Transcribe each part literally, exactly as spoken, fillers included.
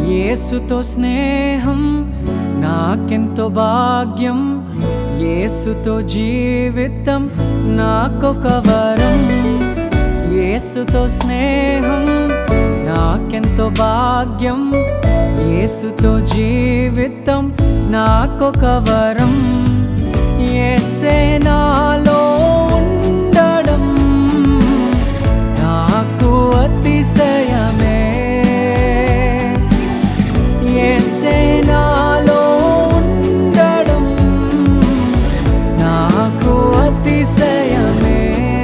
యేసుతో స్నేహం నాకెంతో భాగ్యం, యేసుతో జీవితం నాకొక వరం. యేసుతో స్నేహం నాకెంతో భాగ్యం, యేసుతో జీవితం నాకొక వరం. యేసే నాలో ఉండడం నాకు అతిశయమే. యేసే నాలో ఉండడం నాకు అతిశయమే.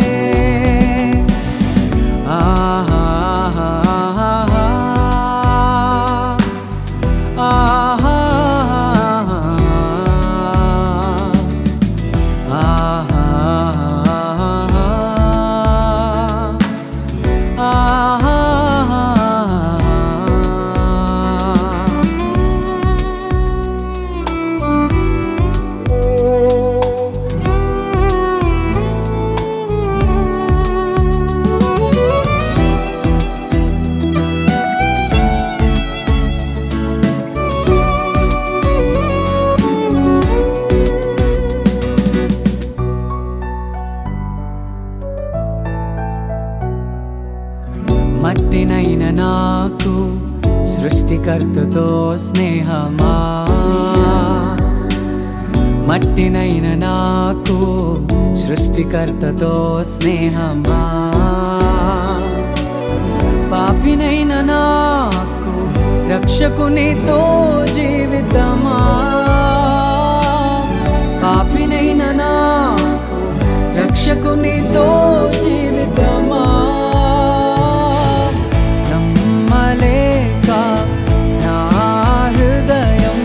ఆహా ఆహా మట్టినైన నాకు సృష్టికర్తతో స్నేహమా, మట్టినైన నాకు సృష్టికర్తతో స్నేహమా. పాపినైన నాకు రక్షకునితో జీవితమా, పాపినైన నాకు రక్షకునితో జీవితమమా. నమ్మలేక నా హృదయం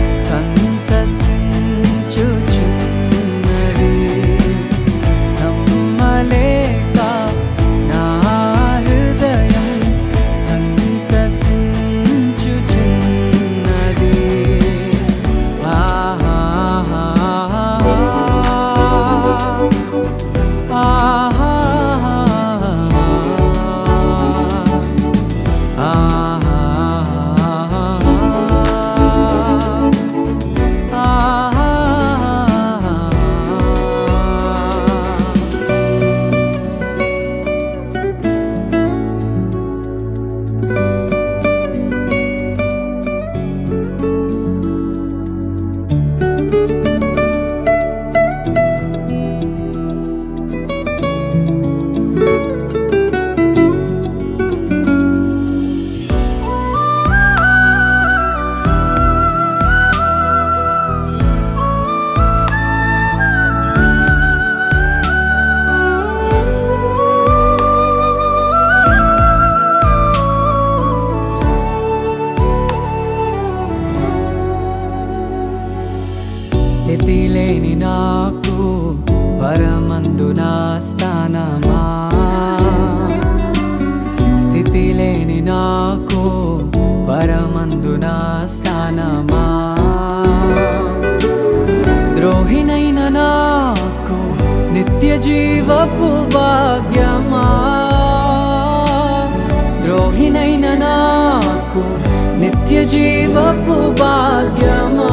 సంతసించుచున్నది, నమ్మలేక నా హృదయం సంతసించుచున్నది. ఆహా ఆహా స్థితి లేని నాకు పరమందున స్థానమా, స్థితి లేని నాకు పరమందున స్థానమా. ద్రోహినైన నాకు నిత్య జీవపు భాగ్యమా, ద్రోహినైన నాకు నిత్య జీవపు భాగ్యమా.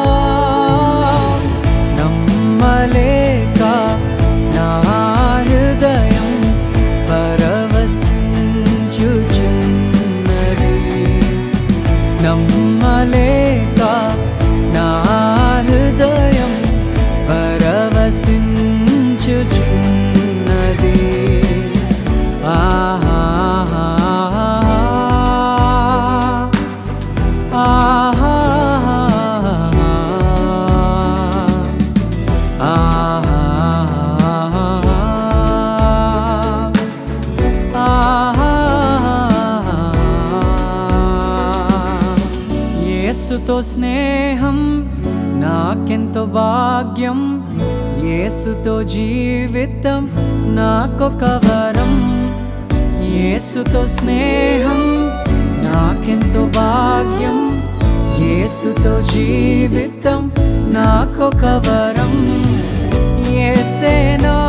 నమ్మలేక నా హృదయం పరవశించుచున్నది, నమ్మలేక నా హృదయం పరవశించుచున్నది. ఆహా ఆహా యేసుతో స్నేహం నాకెంతో భాగ్యం, యేసుతో జీవితం నాకొక వరం. యేసుతో స్నేహం నాకెంతో భాగ్యం, యేసుతో జీవితం నాకొక వరం. యేసే నా